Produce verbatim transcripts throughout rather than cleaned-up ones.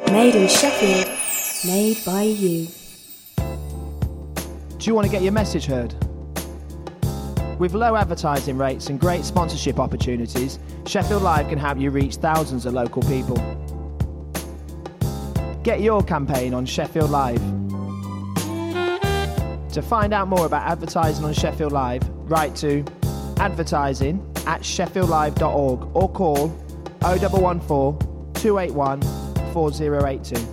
Made in Sheffield. Made by you. Do you want to get your message heard? With low advertising rates and great sponsorship opportunities, Sheffield Live can help you reach thousands of local people. Get your campaign on Sheffield Live. To find out more about advertising on Sheffield Live, write to advertising at sheffield live dot org or call oh one one four, two eight one, four oh eight two.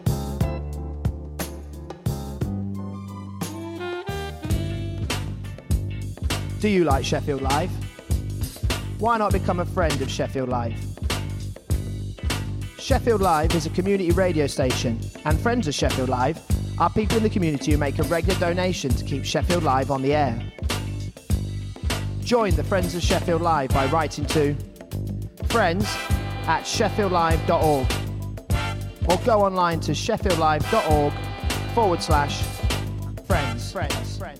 Do you like Sheffield Live? Why not become a friend of Sheffield Live? Sheffield Live is a community radio station, and friends of Sheffield Live are people in the community who make a regular donation to keep Sheffield Live on the air. Join the Friends of Sheffield Live by writing to friends at sheffield live dot org or go online to sheffield live dot org forward slash friends. Friends. Friends.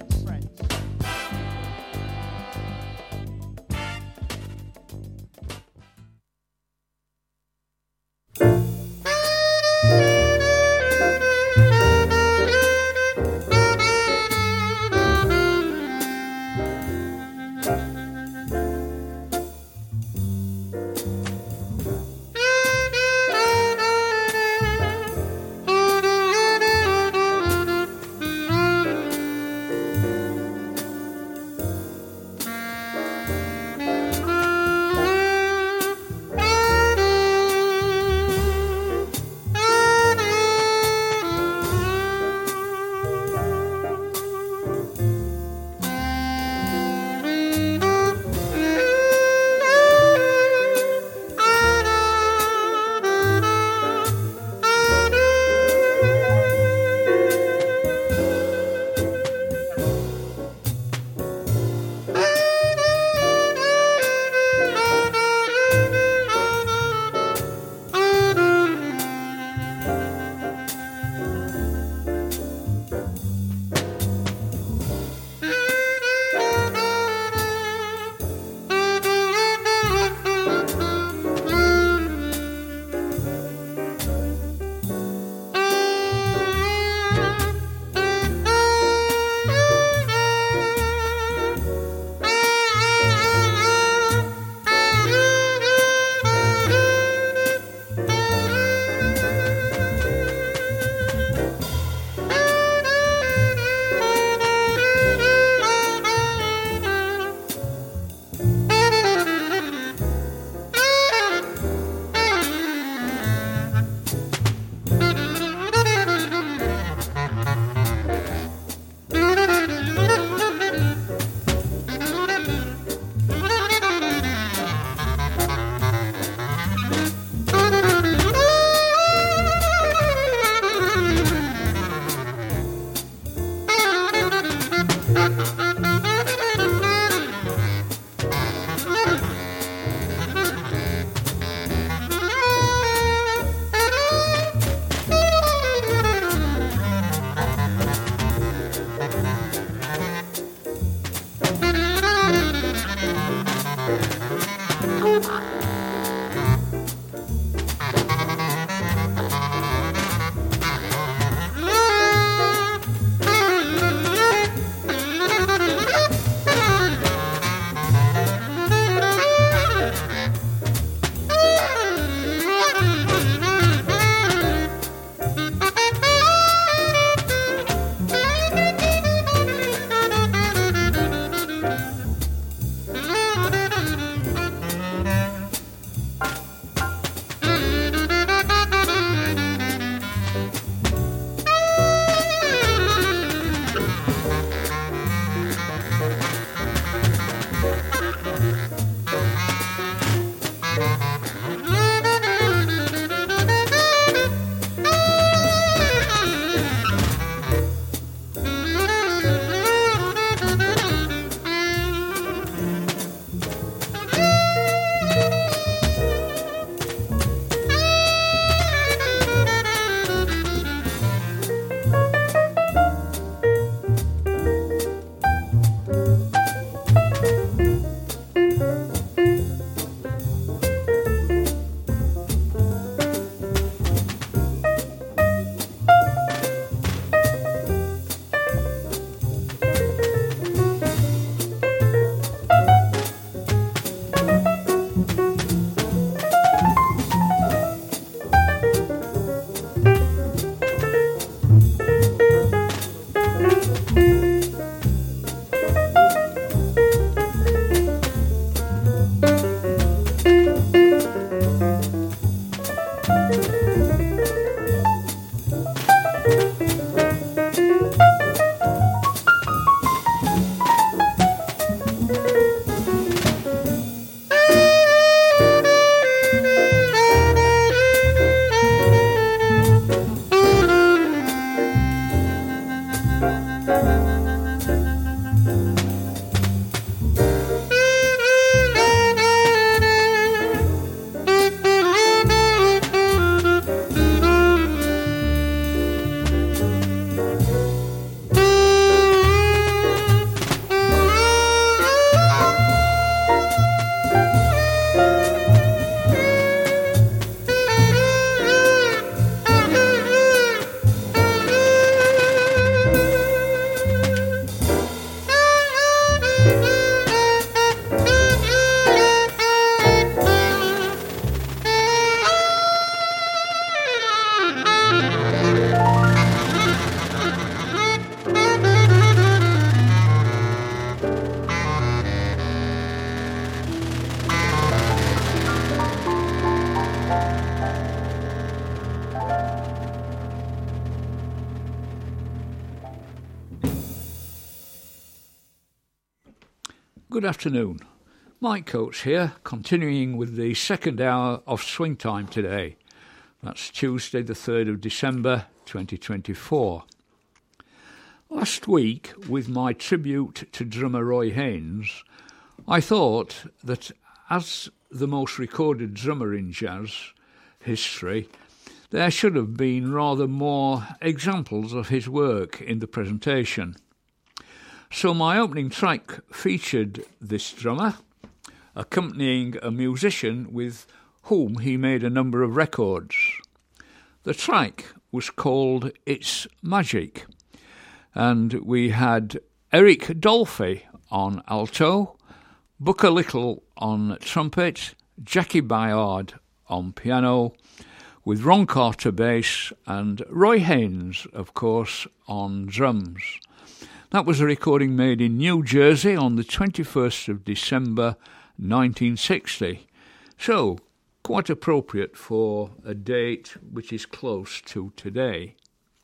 Good afternoon. Mike Coates here, continuing with the second hour of Swing Time today. That's Tuesday the third of December twenty twenty-four. Last week, with my tribute to drummer Roy Haynes, I thought that as the most recorded drummer in jazz history, there should have been rather more examples of his work in the presentation. So my opening track featured this drummer, accompanying a musician with whom he made a number of records. The track was called It's Magic, and we had Eric Dolphy on alto, Booker Little on trumpet, Jackie Bayard on piano, with Ron Carter bass and Roy Haynes, of course, on drums. That was a recording made in New Jersey on the twenty-first of December nineteen sixty. So, quite appropriate for a date which is close to today.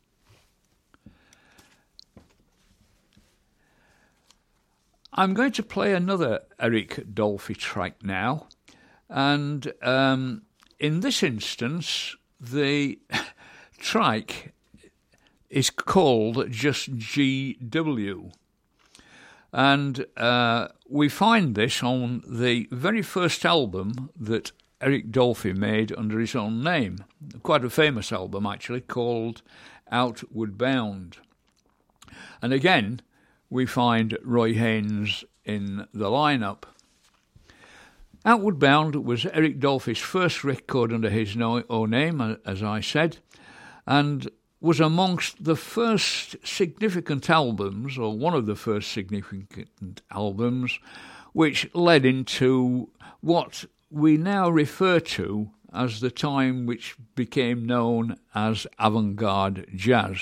I'm going to play another Eric Dolphy track now, and um, in this instance, the track is called just G W. And uh, we find this on the very first album that Eric Dolphy made under his own name. Quite a famous album, actually, called Outward Bound. And again, we find Roy Haynes in the lineup. Outward Bound was Eric Dolphy's first record under his own name, as I said, and was amongst the first significant albums, or one of the first significant albums, which led into what we now refer to as the time which became known as avant-garde jazz.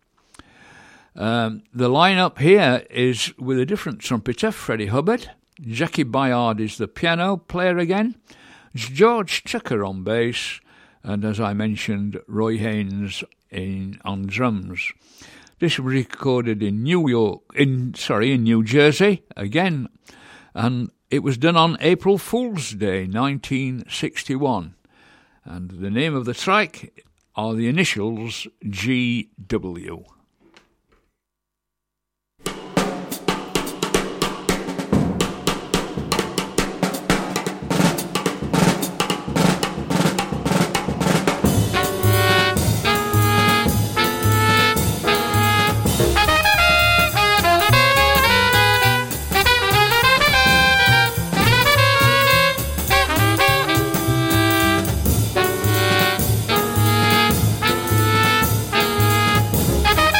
Um, the lineup here is with a different trumpeter, Freddie Hubbard. Jackie Bayard is the piano player again. George Tucker on bass, and as I mentioned, Roy Haynes in on drums. This was recorded in New York, in sorry, in New Jersey again, and it was done on April Fool's Day, nineteen sixty-one. And the name of the track are the initials G W. Thank you.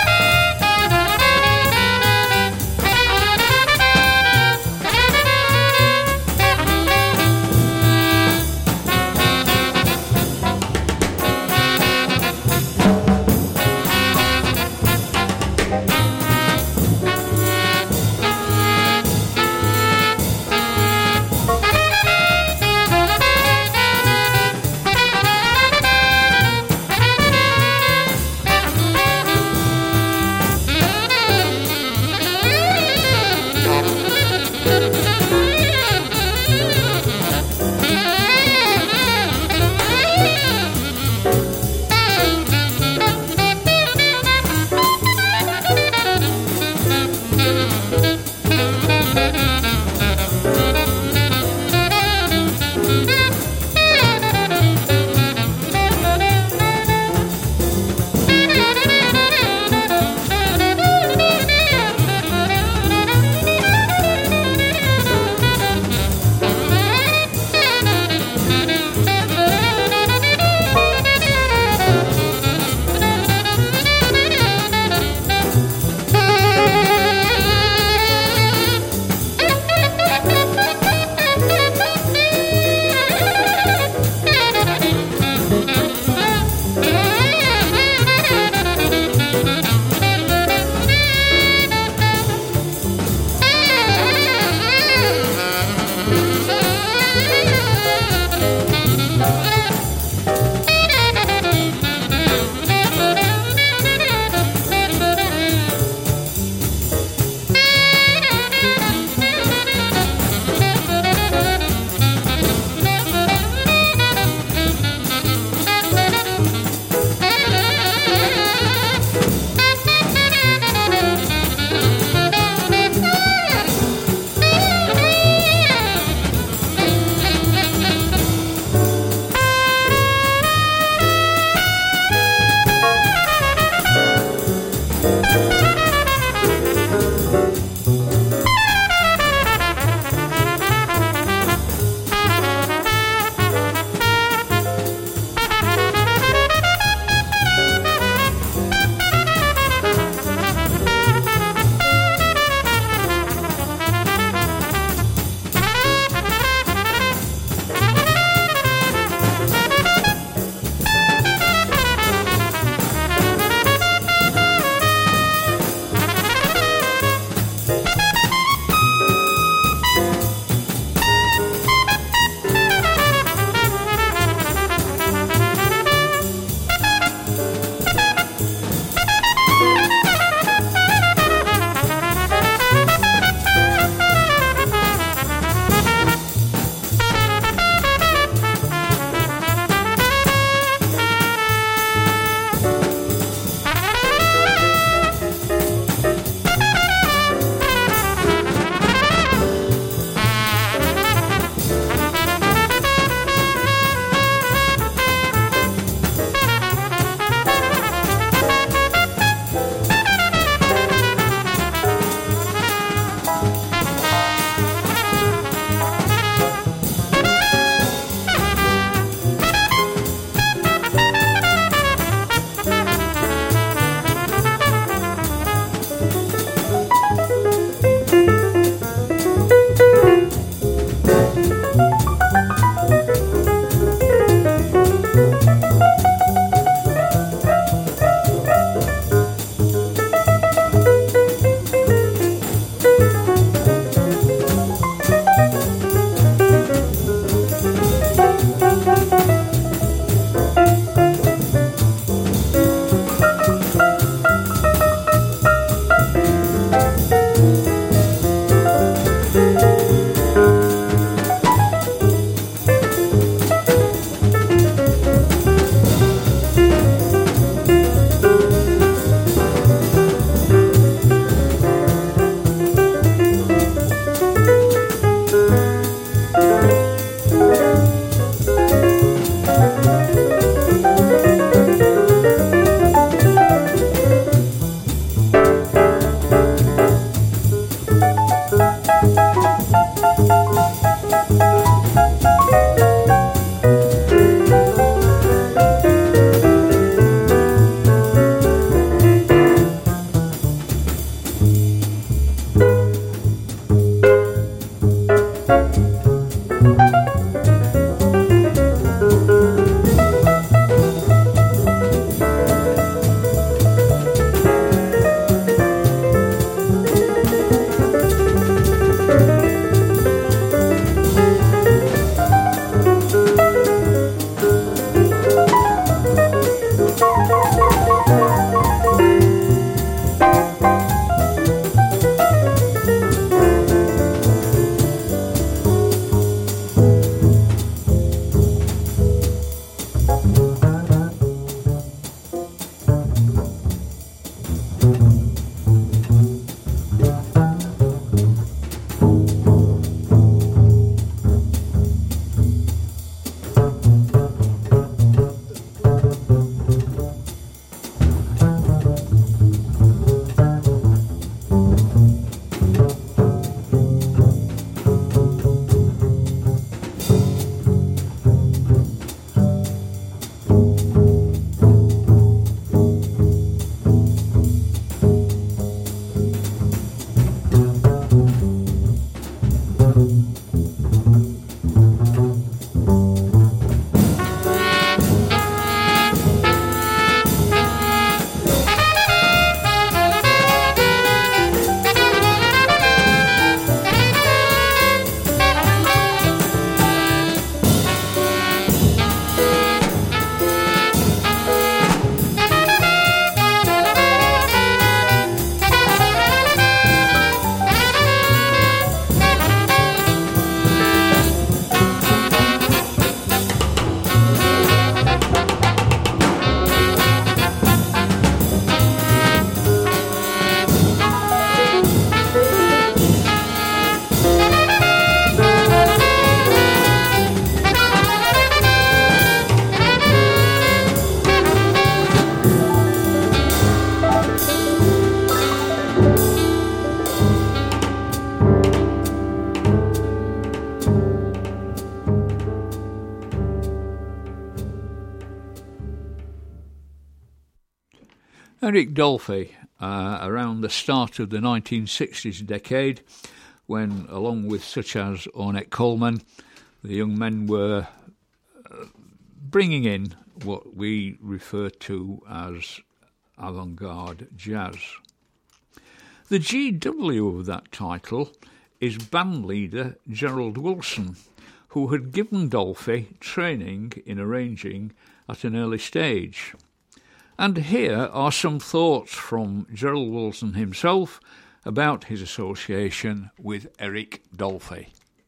Eric Dolphy, uh, around the start of the nineteen sixties decade, when, along with such as Ornette Coleman, the young men were uh, bringing in what we refer to as avant-garde jazz. The G W of that title is band leader Gerald Wilson, who had given Dolphy training in arranging at an early stage. And here are some thoughts from Gerald Wilson himself about his association with Eric Dolphy.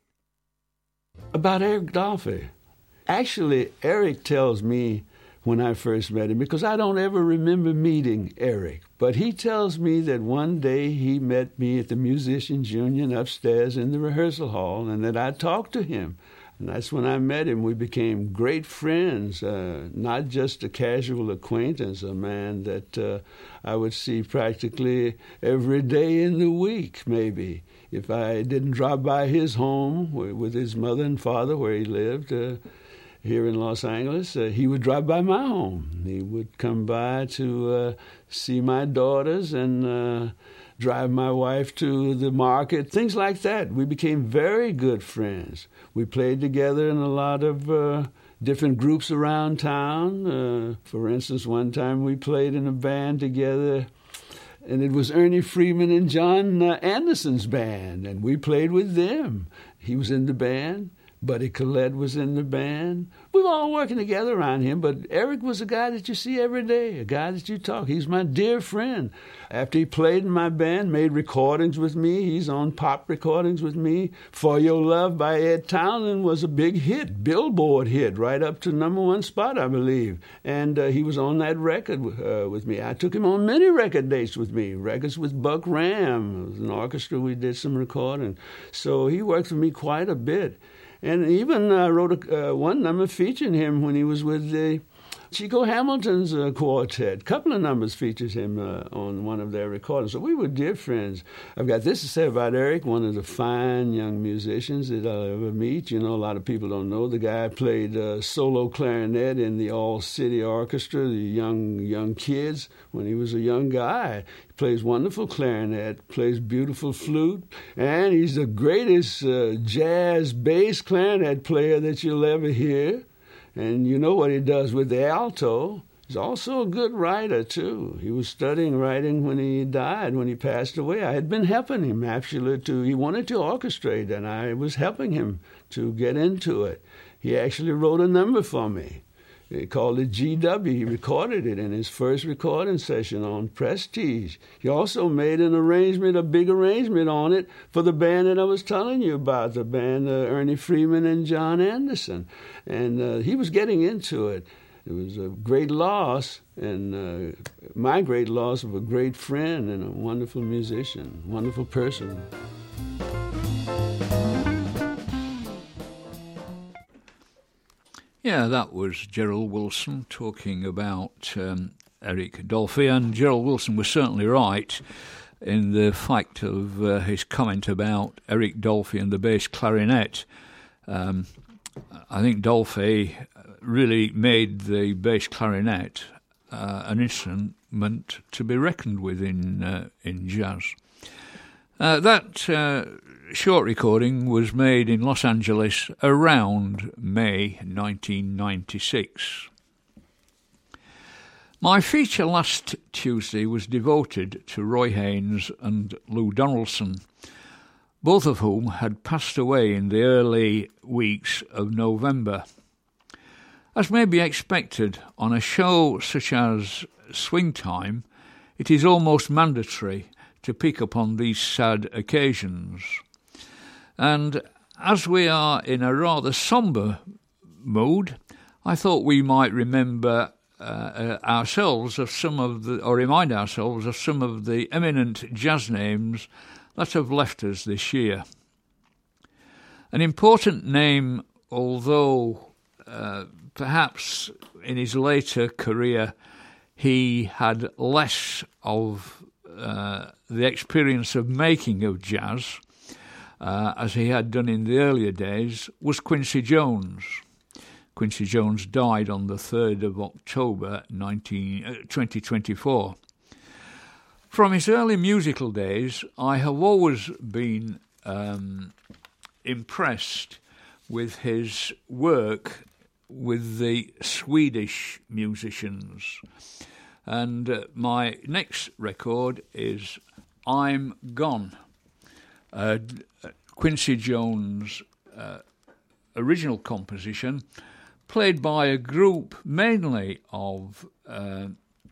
About Eric Dolphy. Actually, Eric tells me when I first met him, because I don't ever remember meeting Eric, but he tells me that one day he met me at the Musicians Union upstairs in the rehearsal hall, and that I talked to him. And that's when I met him. We became great friends, uh, not just a casual acquaintance, a man that uh, I would see practically every day in the week, maybe. If I didn't drop by his home with his mother and father where he lived, uh, here in Los Angeles, uh, he would drive by my home. He would come by to uh, see my daughters and uh, drive my wife to the market, things like that. We became very good friends. We played together in a lot of uh, different groups around town. Uh, for instance, one time we played in a band together, and it was Ernie Freeman and John uh, Anderson's band, and we played with them. He was in the band. Buddy Collette was in the band. We were all working together around him, but Eric was a guy that you see every day, a guy that you talk. He's my dear friend. After he played in my band, made recordings with me. He's on pop recordings with me. For Your Love by Ed Townlend was a big hit, Billboard hit, right up to number one spot, I believe. And uh, he was on that record uh, with me. I took him on many record dates with me, records with Buck Ram. It was an orchestra. We did some recording. So he worked with me quite a bit. And even uh, wrote a, uh, one number featuring him when he was with the Chico Hamilton's uh, quartet. A couple of numbers features him uh, on one of their recordings. So we were dear friends. I've got this to say about Eric, one of the fine young musicians that I'll ever meet. You know, a lot of people don't know. The guy played uh, solo clarinet in the All-City Orchestra, the young young kids, when he was a young guy. He plays wonderful clarinet, plays beautiful flute, and he's the greatest uh, jazz bass clarinet player that you'll ever hear. And you know what he does with the alto. He's also a good writer, too. He was studying writing when he died, when he passed away. I had been helping him, actually, to, he wanted to orchestrate, and I was helping him to get into it. He actually wrote a number for me. He called it G W. He recorded it in his first recording session on Prestige. He also made an arrangement, a big arrangement on it for the band that I was telling you about, the band uh, Ernie Freeman and John Anderson. And uh, he was getting into it. It was a great loss, and uh, my great loss of a great friend and a wonderful musician, wonderful person. Yeah, that was Gerald Wilson talking about um, Eric Dolphy, and Gerald Wilson was certainly right in the fact of uh, his comment about Eric Dolphy and the bass clarinet. Um, I think Dolphy really made the bass clarinet uh, an instrument to be reckoned with in uh, in jazz. Uh, that uh, short recording was made in Los Angeles around May nineteen ninety-six. My feature last Tuesday was devoted to Roy Haynes and Lou Donaldson, both of whom had passed away in the early weeks of November. As may be expected on a show such as Swing Time, it is almost mandatory to pick up on these sad occasions. And as we are in a rather sombre mood, I thought we might remember uh, uh, ourselves of some of the, or remind ourselves of some of the eminent jazz names that have left us this year. An important name, although uh, perhaps in his later career he had less of uh, the experience of making of jazz, uh, as he had done in the earlier days, was Quincy Jones. Quincy Jones died on the third of October twenty twenty-four. From his early musical days, I have always been um, impressed with his work with the Swedish musicians. And uh, my next record is I'm Gone, uh, Quincy Jones' uh, original composition, played by a group mainly of uh,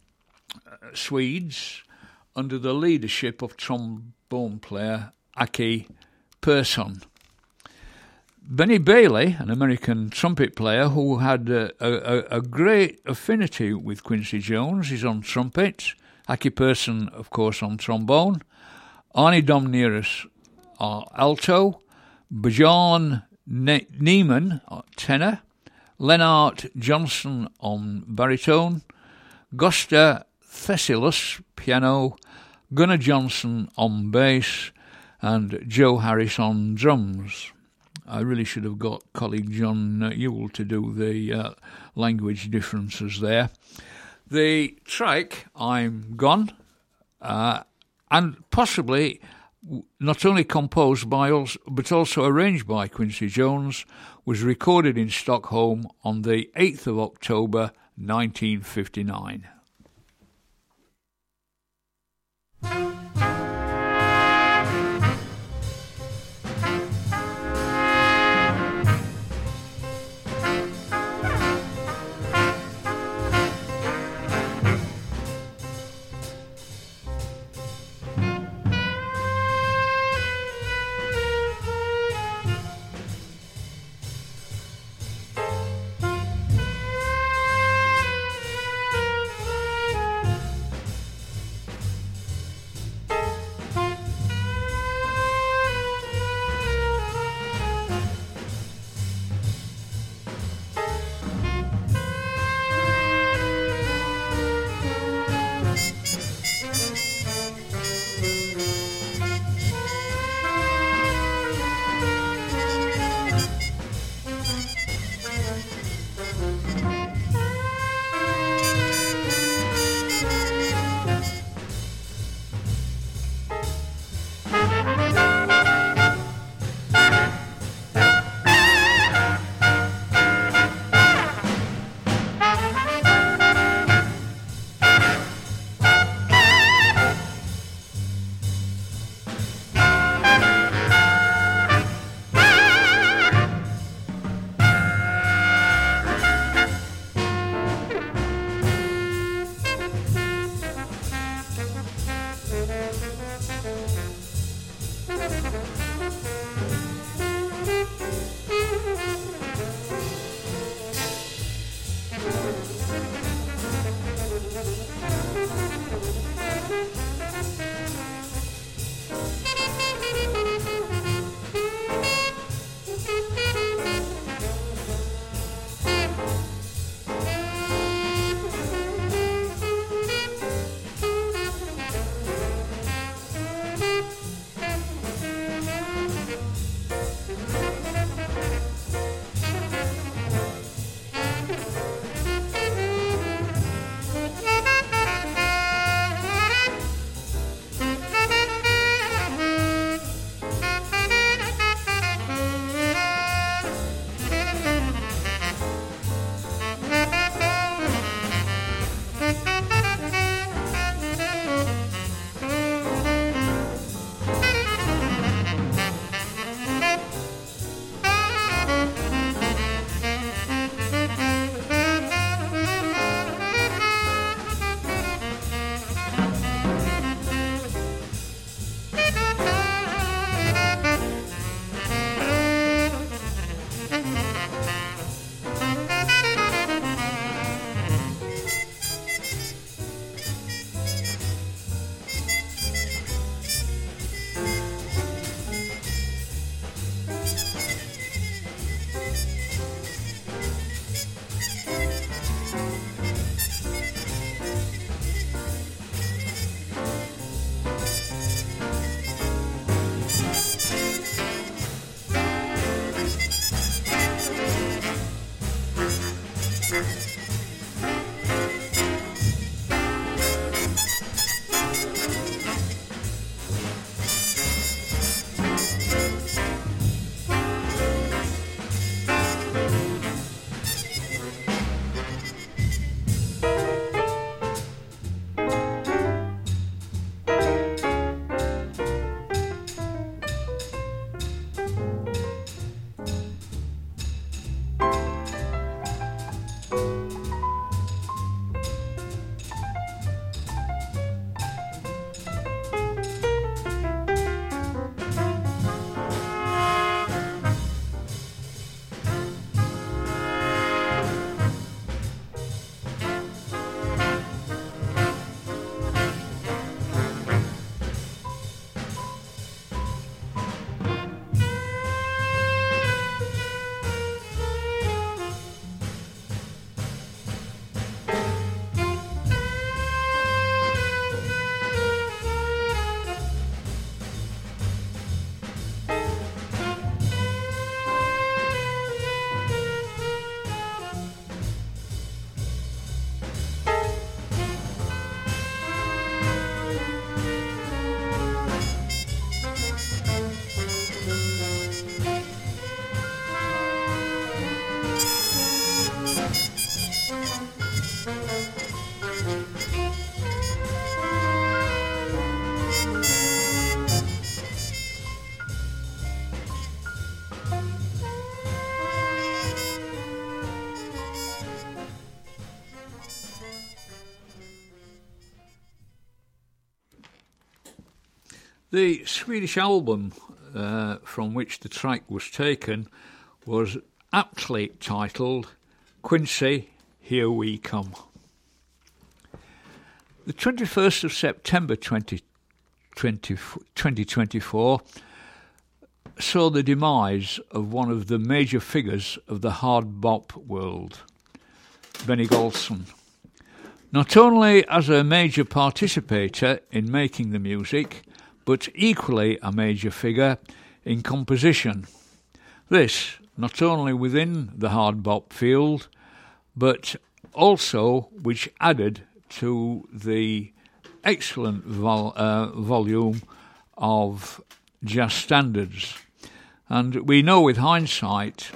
Swedes under the leadership of trombone player Aki Persson. Benny Bailey, an American trumpet player who had a, a, a great affinity with Quincy Jones, is on trumpet. Aki Persson, of course, on trombone. Arnie Domneris, uh, alto. Bjorn ne- Niemann, uh, tenor. Lennart Johnson on baritone. Gosta Thessilus, piano. Gunnar Johnson on bass. And Joe Harris on drums. I really should have got colleague John uh, Ewell to do the uh, language differences there. The track, I'm Gone, uh, and possibly not only composed by, also, but also arranged by Quincy Jones, was recorded in Stockholm on the eighth of October nineteen fifty-nine. The Swedish album uh, from which the track was taken was aptly titled Quincy, Here We Come. The twenty-first of September twenty twenty-four saw the demise of one of the major figures of the hard bop world, Benny Golson. Not only as a major participator in making the music, but equally a major figure in composition. This, not only within the hard bop field, but also which added to the excellent vol- uh, volume of jazz standards. And we know with hindsight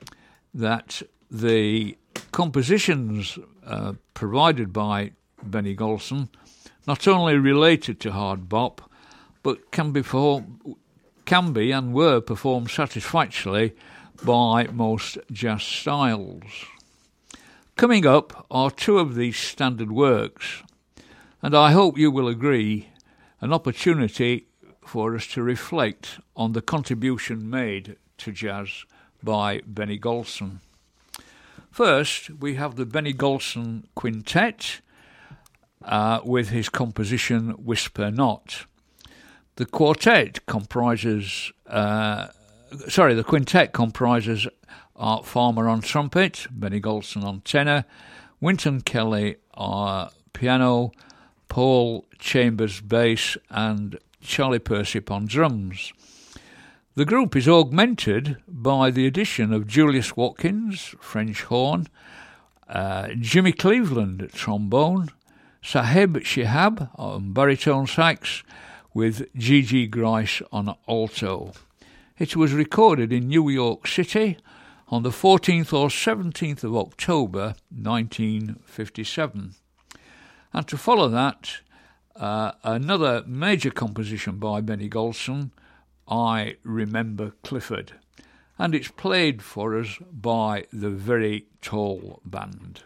that the compositions uh, provided by Benny Golson not only related to hard bop, but can be, perform- can be and were performed satisfactorily by most jazz styles. Coming up are two of these standard works, and I hope you will agree, an opportunity for us to reflect on the contribution made to jazz by Benny Golson. First, we have the Benny Golson Quintet uh, with his composition Whisper Not. The quartet comprises, uh, sorry, the quintet comprises Art Farmer on trumpet, Benny Golson on tenor, Wynton Kelly on piano, Paul Chambers bass, and Charlie Persip on drums. The group is augmented by the addition of Julius Watkins, French horn, uh, Jimmy Cleveland trombone, Saheb Shihab on baritone sax, with Gigi Grice on alto. It was recorded in New York City on the fourteenth or seventeenth of October nineteen fifty-seven. And to follow that, uh, another major composition by Benny Golson, I Remember Clifford, and it's played for us by the Very Tall Band.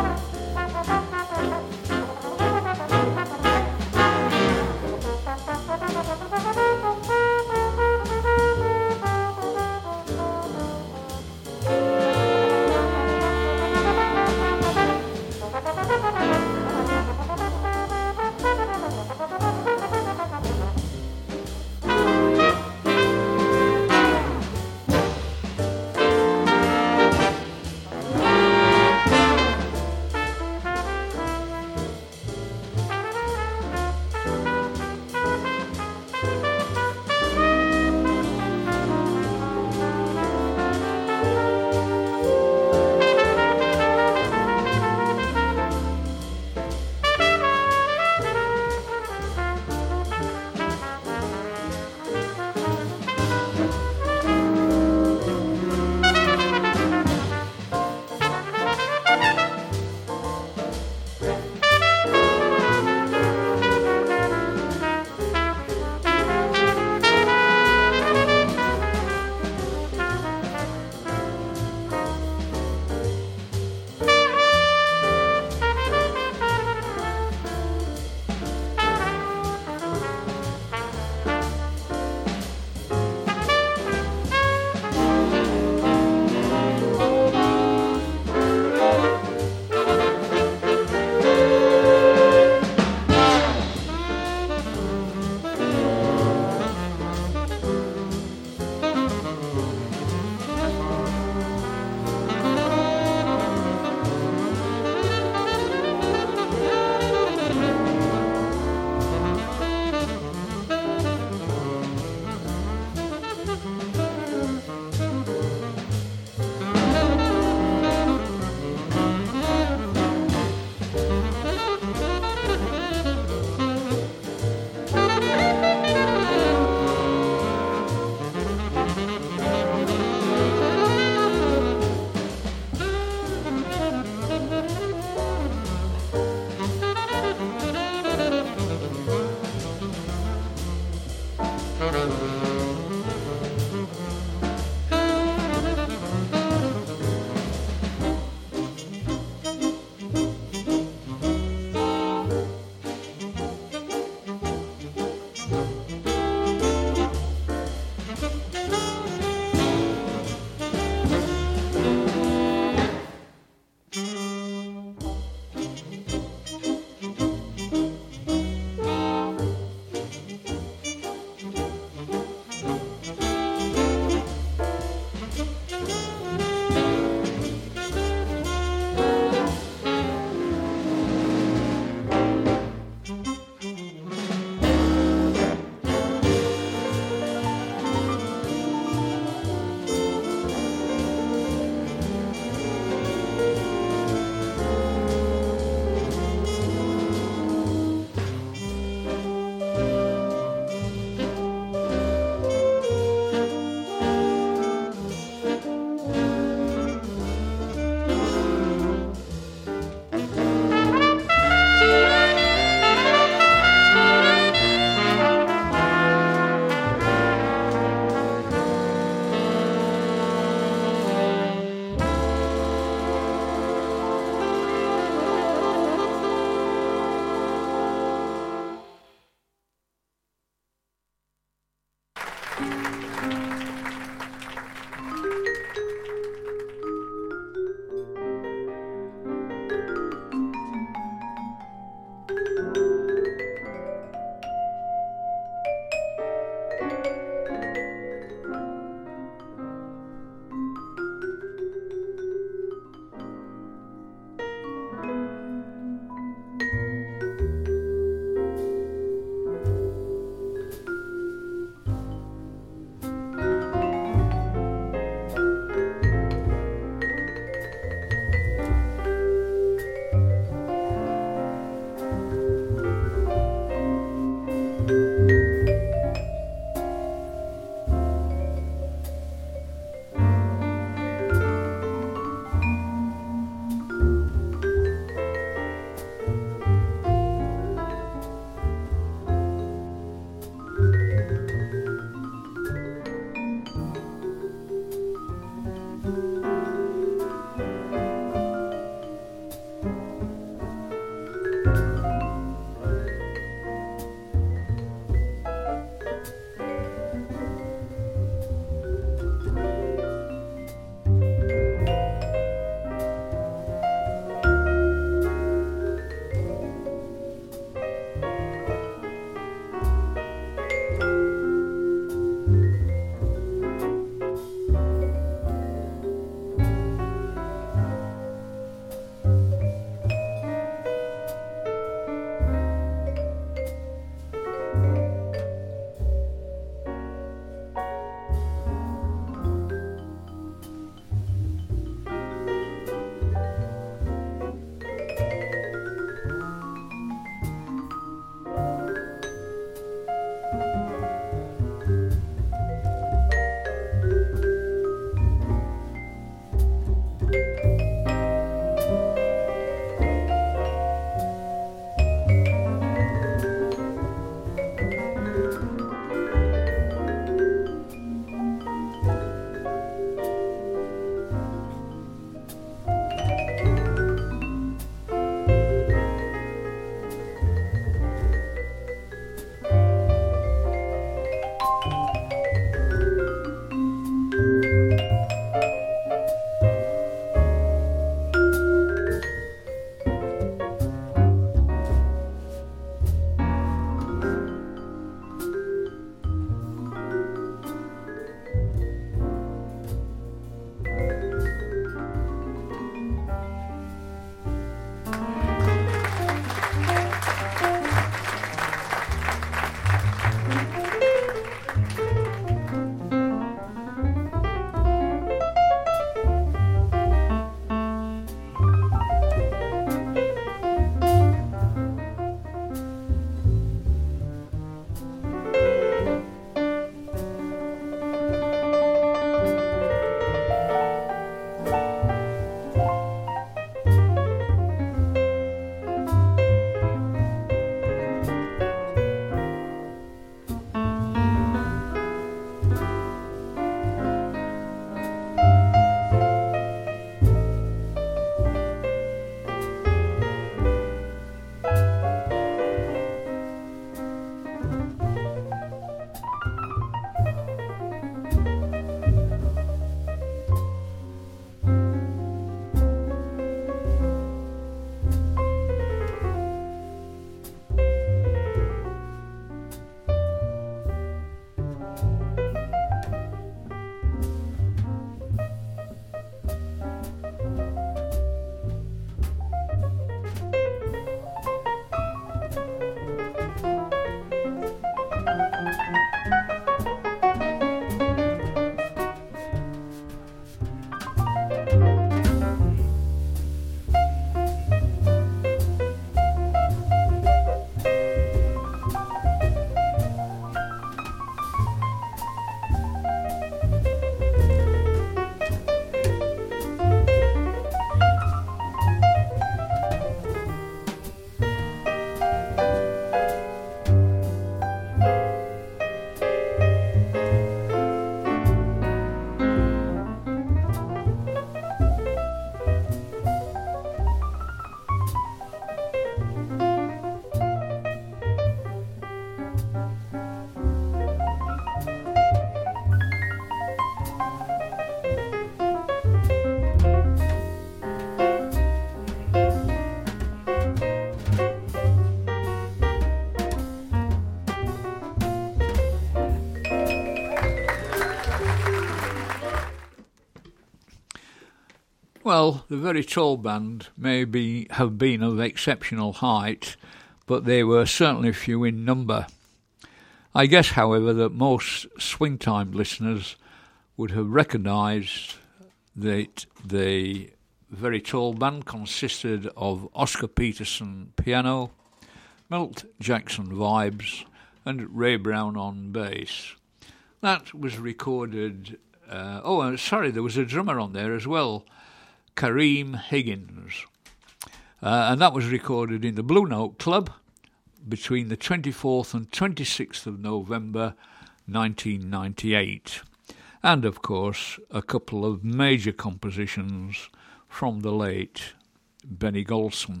Well, the Very Tall Band may be, have been of exceptional height, but they were certainly few in number. I guess, however, that most Swing-Time listeners would have recognised that the Very Tall Band consisted of Oscar Peterson piano, Milt Jackson vibes, and Ray Brown on bass. That was recorded... Uh, oh, sorry, there was a drummer on there as well, Kareem Higgins. Uh, and that was recorded in the Blue Note Club between the twenty-fourth and twenty-sixth of November nineteen ninety-eight. And, of course, a couple of major compositions from the late Benny Golson.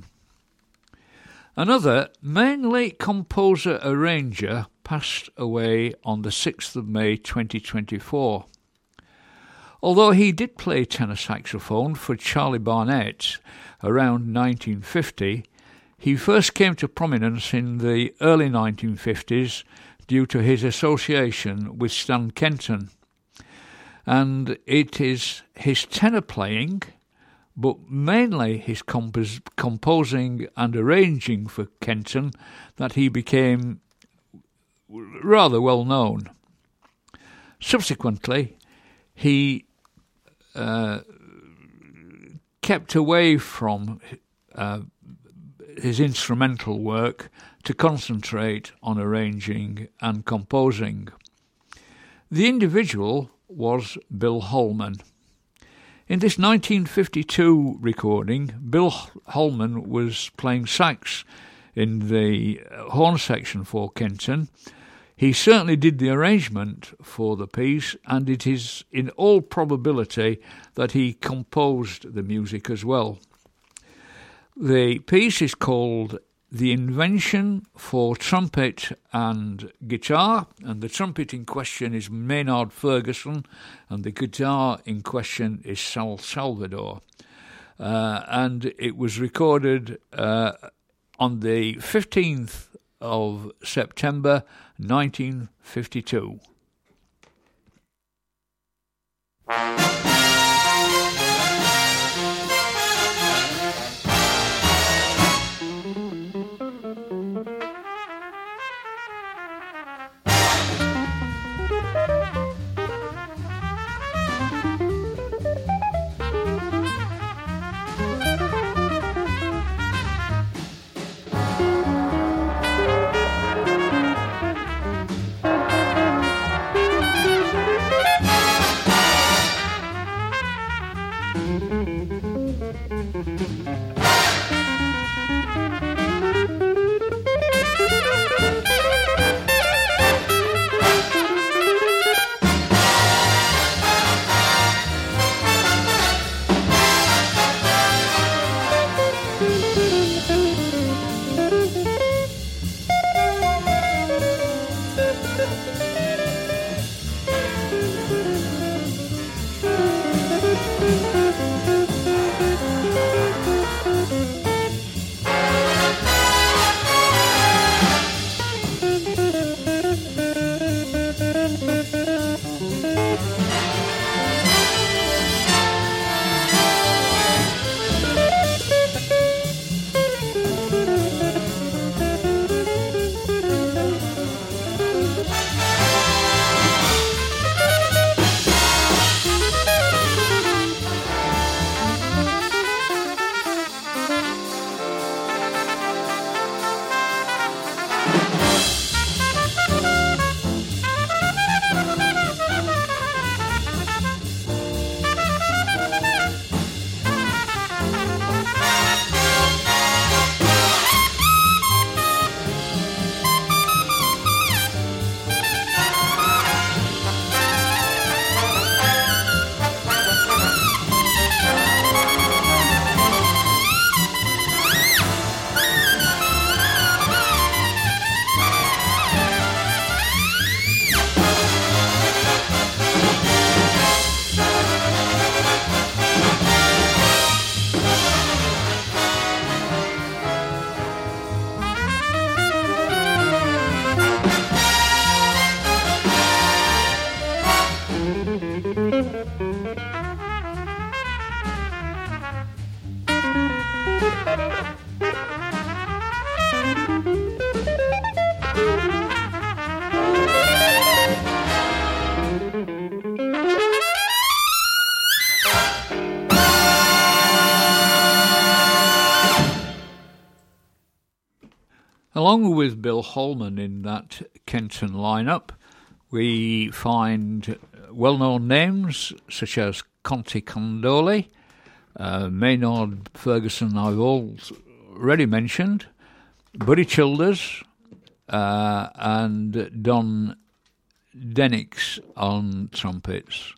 Another, mainly composer-arranger, passed away on the sixth of May twenty twenty-four. Although he did play tenor saxophone for Charlie Barnett around nineteen fifty, he first came to prominence in the early nineteen fifties due to his association with Stan Kenton. And it is his tenor playing, but mainly his compos- composing and arranging for Kenton, that he became rather well known. Subsequently, he uh, kept away from uh, his instrumental work to concentrate on arranging and composing. The individual was Bill Holman. In this nineteen fifty-two recording, Bill Holman was playing sax in the horn section for Kenton. He certainly did the arrangement for the piece, and it is in all probability that he composed the music as well. The piece is called The Invention for Trumpet and Guitar, and the trumpet in question is Maynard Ferguson, and the guitar in question is Sal Salvador. Uh, and it was recorded uh, on the fifteenth of September nineteen fifty-two. along with Bill Holman in that Kenton lineup, we find well-known names such as Conti Condoli, uh, Maynard Ferguson I've already mentioned, Buddy Childers, uh, and Don Denix on trumpets.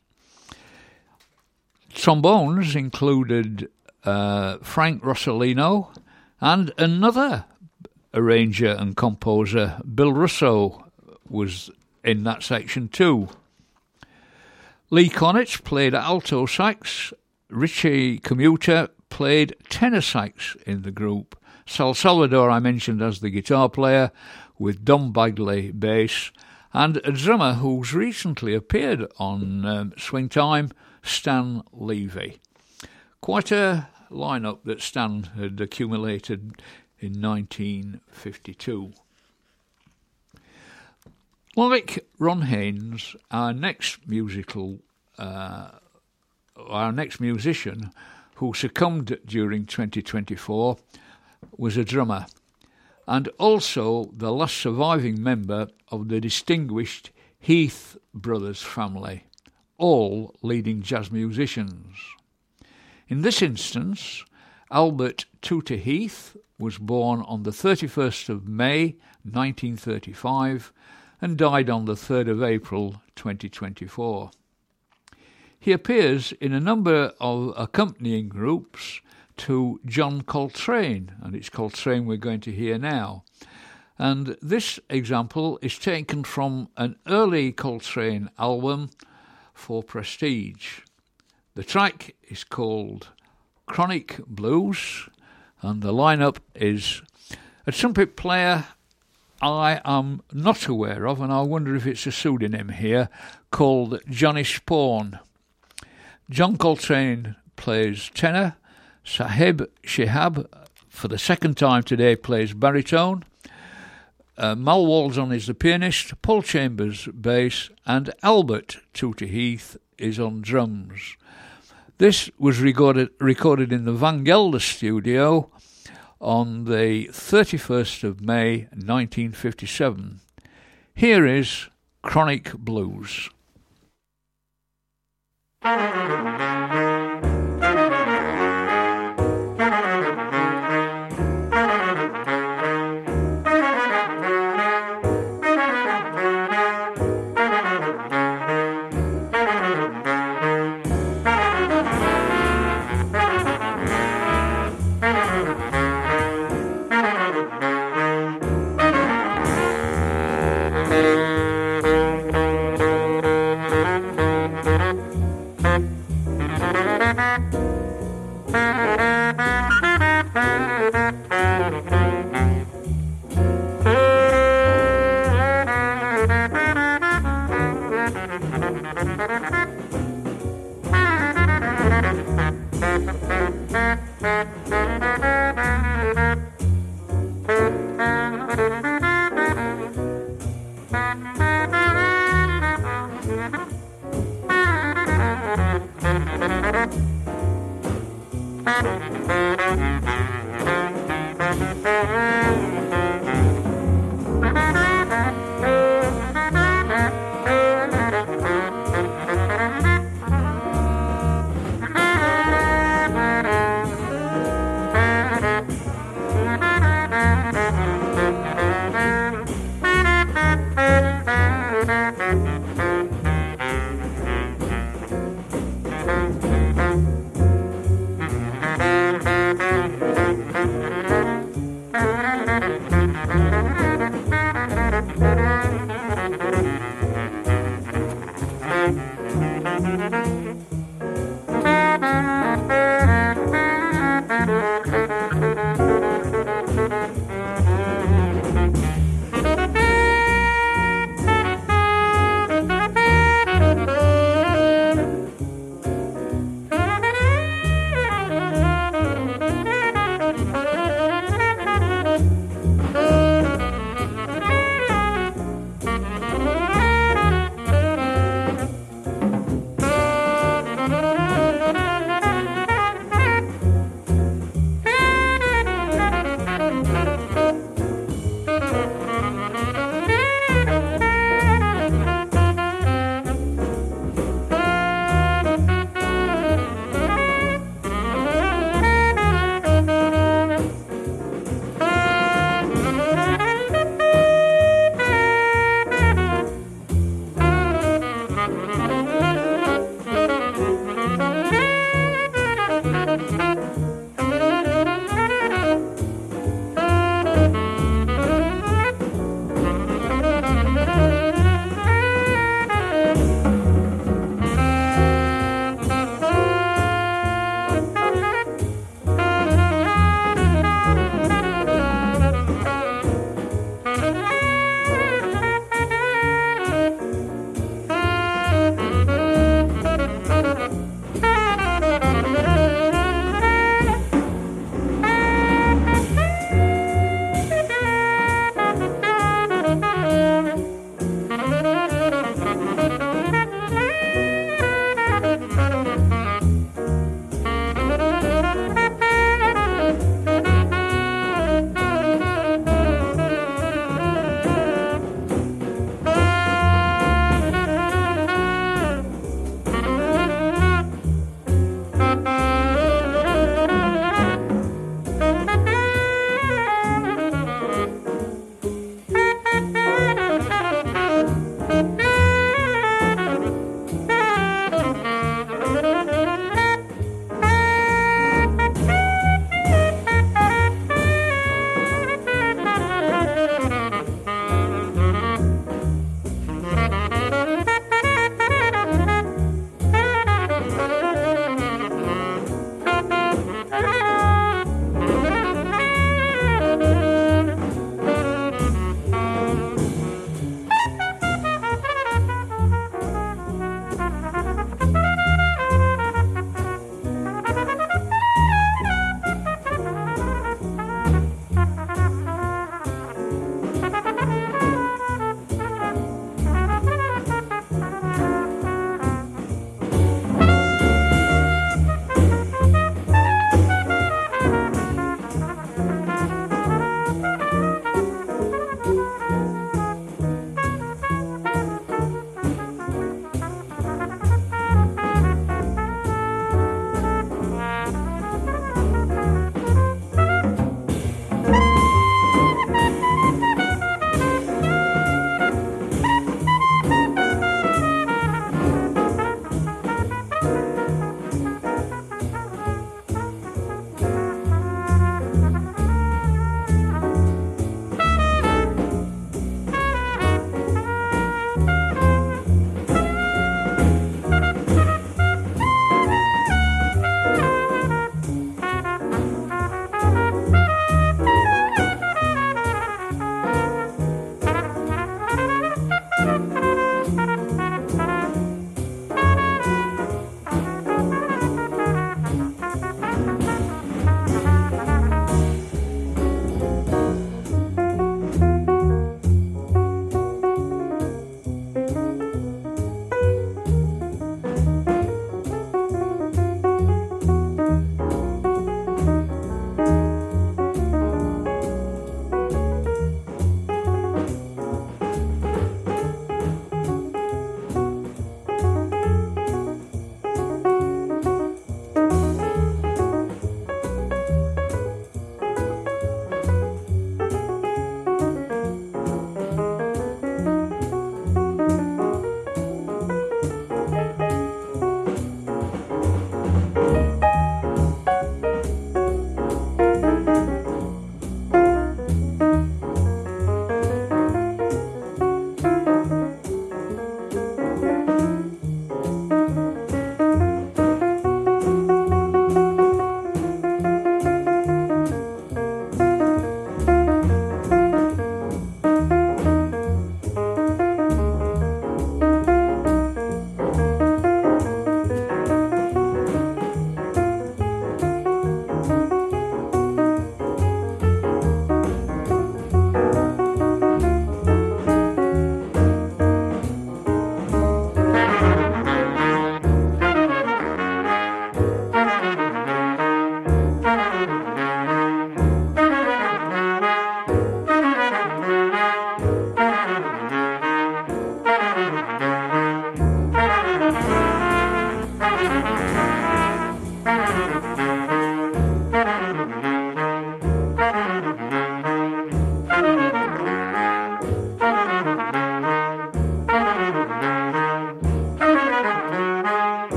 Trombones included uh, Frank Rossellino and another arranger and composer, Bill Russo, was in that section too. Lee Konitz played alto sax, Richie Commuter played tenor sax in the group, Sal Salvador I mentioned as the guitar player, with Don Bagley bass, and a drummer who's recently appeared on um, Swing Time, Stan Levy. Quite a lineup that Stan had accumulated in nineteen fifty-two. Like Ron Haynes, our next musical, uh, our next musician who succumbed during twenty twenty-four was a drummer, and also the last surviving member of the distinguished Heath Brothers family, all leading jazz musicians. In this instance, Albert Tutor Heath was born on the thirty-first of May nineteen thirty-five and died on the third of April twenty twenty-four. He appears in a number of accompanying groups to John Coltrane, and it's Coltrane we're going to hear now. And this example is taken from an early Coltrane album for Prestige. The track is called Chronic Blues, and the lineup is a trumpet player I am not aware of, and I wonder if it's a pseudonym here, called Johnny Spawn. John Coltrane plays tenor, Sahib Shihab, for the second time today, plays baritone, uh, Mal Waldron is the pianist, Paul Chambers bass, and Albert Tutor Heath is on drums. This was recorded, recorded in the Van Gelder studio on the thirty-first of May nineteen fifty-seven. Here is Chronic Blues.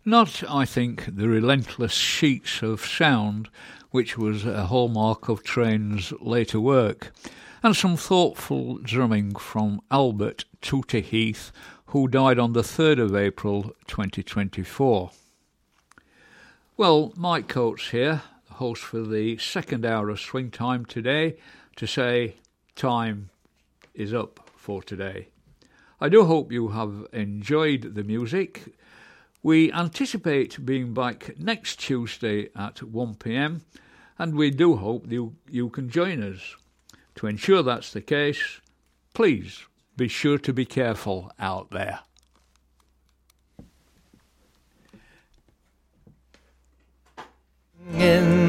Not, I think, the relentless sheets of sound, which was a hallmark of Train's later work, and some thoughtful drumming from Albert Tooter Heath, who died on the third of April twenty twenty-four. Well, Mike Coates here, host for the second hour of Swing Time today, to say time is up for today. I do hope you have enjoyed the music. We anticipate being back next Tuesday at one p m, and we do hope you, you can join us. To ensure that's the case, please be sure to be careful out there. In